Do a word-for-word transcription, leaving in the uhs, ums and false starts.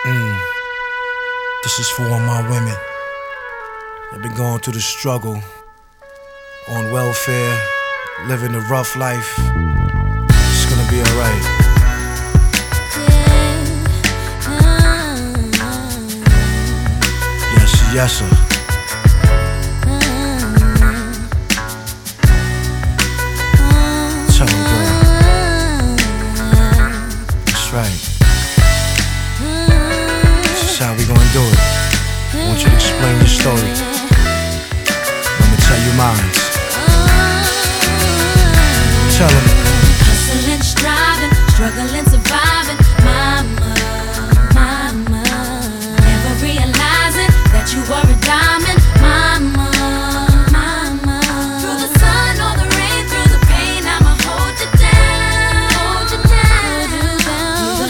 Mm. This is for all my women that been going through the struggle, on welfare, living the rough life. It's gonna be alright. Yes, yes, sir. Tell 'em, girl. That's right. This is how we gonna do it. I want you to explain your story. I'm gonna tell you mine. Tell 'em. Hustling, striving, struggling, surviving.